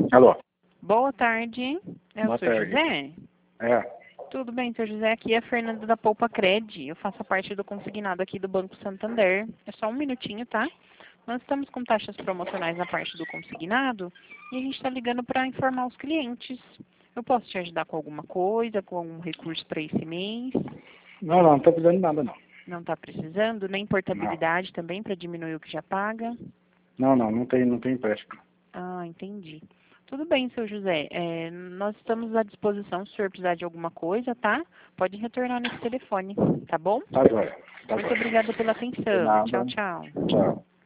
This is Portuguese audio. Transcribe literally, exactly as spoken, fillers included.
Alô? Boa tarde. É Boa o senhor tarde. José? É. Tudo bem, senhor José? Aqui é a Fernanda da Poupa Cred. Eu faço parte do consignado aqui do Banco Santander. É só um minutinho, tá? Nós estamos com taxas promocionais na parte do consignado e a gente está ligando para informar os clientes. Eu posso te ajudar com alguma coisa, com algum recurso para esse mês? Não, não, não tô precisando de nada, não. Não está precisando? Nem portabilidade também para diminuir o que já paga? Não, não, não tem, não tem empréstimo. Ah, entendi. Tudo bem, seu José. É, nós estamos à disposição se o senhor precisar de alguma coisa, tá? Pode retornar nesse telefone, tá bom? Tá joia. Tá Muito joia. obrigada pela De atenção. nada. Tchau, tchau. Tchau.